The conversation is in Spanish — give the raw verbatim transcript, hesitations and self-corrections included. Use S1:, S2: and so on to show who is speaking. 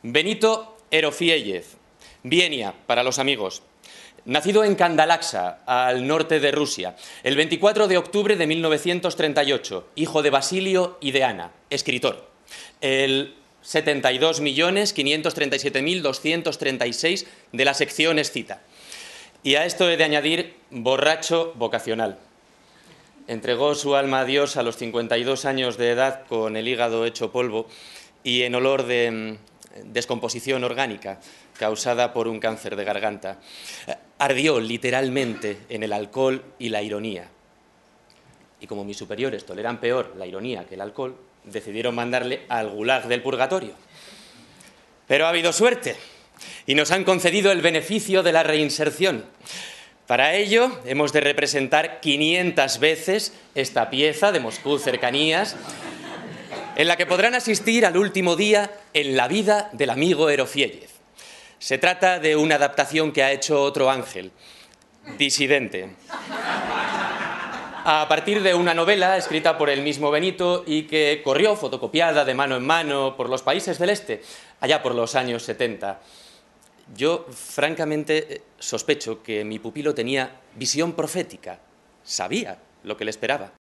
S1: Benito Erofiéllez, Vienia, para los amigos. Nacido en Kandalaksha, al norte de Rusia, el veinticuatro de octubre de mil novecientos treinta y ocho, hijo de Basilio y de Ana, escritor. El setenta y dos millones quinientos treinta y siete mil doscientos treinta y seis de la sección Escita. Y a esto he de añadir borracho vocacional. Entregó su alma a Dios a los cincuenta y dos años de edad con el hígado hecho polvo y en olor de descomposición orgánica causada por un cáncer de garganta. Ardió literalmente en el alcohol y la ironía. Y como mis superiores toleran peor la ironía que el alcohol, decidieron mandarle al gulag del purgatorio. Pero ha habido suerte y nos han concedido el beneficio de la reinserción. Para ello hemos de representar quinientas veces esta pieza de Moscú Cercanías, en la que podrán asistir al último día en la vida del amigo Erofiéllez. Se trata de una adaptación que ha hecho otro ángel, disidente, a partir de una novela escrita por el mismo Benito y que corrió fotocopiada de mano en mano por los países del Este, allá por los años setenta. Yo, francamente, sospecho que mi pupilo tenía visión profética, sabía lo que le esperaba.